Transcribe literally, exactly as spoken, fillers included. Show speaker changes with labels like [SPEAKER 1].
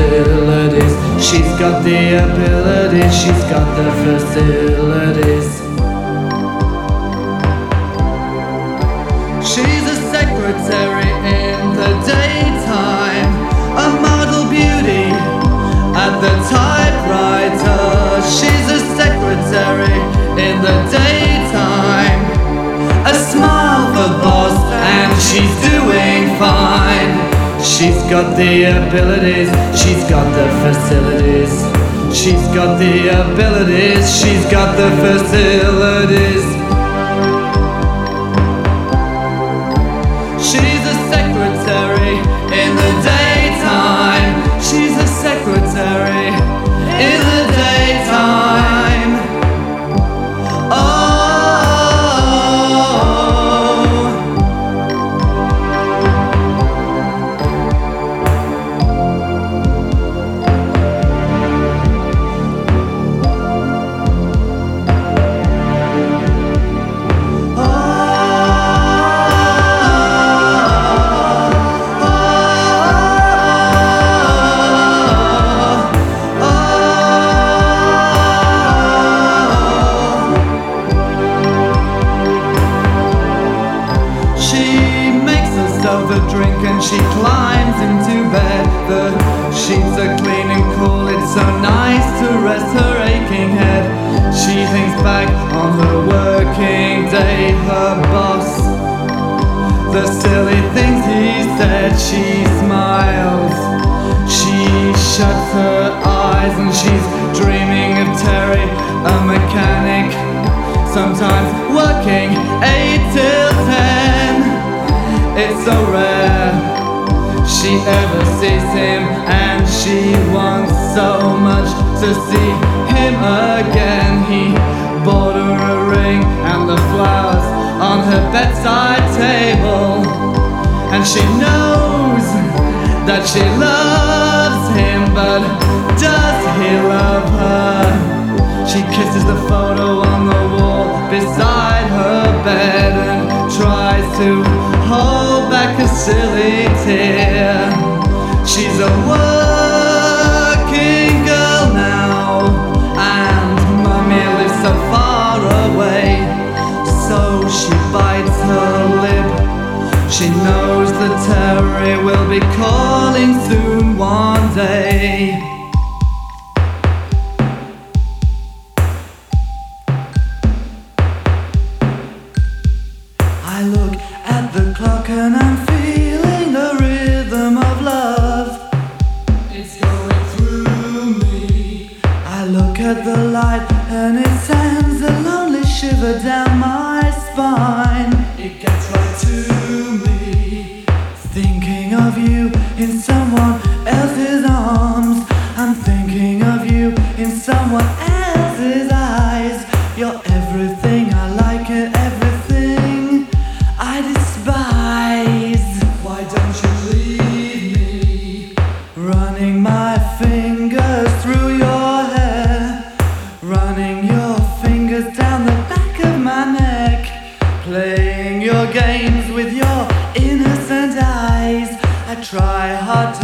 [SPEAKER 1] facilities. She's got the ability, she's got the facilities. She's a secretary in the daytime, a model beauty at the typewriter. She's a secretary in the daytime, a smile for boss, and she's doing fine. She's got the abilities, she's got the facilities. She's got the abilities, she's got the facilities. She's a secretary in the daytime. She's a secretary in the daytime. Oh. A drink and she climbs into bed. The sheets are clean and cool, it's so nice to rest her aching head. She thinks back on her working day, her boss, the silly things he said. She smiles, she shuts her eyes, and she's dreaming of Terry, a mechanic, sometimes working eight till ten. It's so rare she ever sees him, and she wants so much to see him again. He bought her a ring and the flowers on her bedside table, and she knows that she loves him, but does he love her? She kisses the photo on the wall beside her bed and tries to hold back a silly tear. She's a working girl now, and Mummy lives so far away, so she bites her lip. She knows that Terry will be calling soon one day. I look at the clock and I'm feeling the rhythm of love. It's going through me. I look at the light and it sends a lonely shiver down my spine. It gets right to me. Thinking of you in someone else's arms. I'm thinking of you in someone else's eyes. You're everything I like and everything I despise. Why don't you leave me? Running my fingers through your hair, running your fingers down the back of my neck, playing your games with your innocent eyes. I try hard to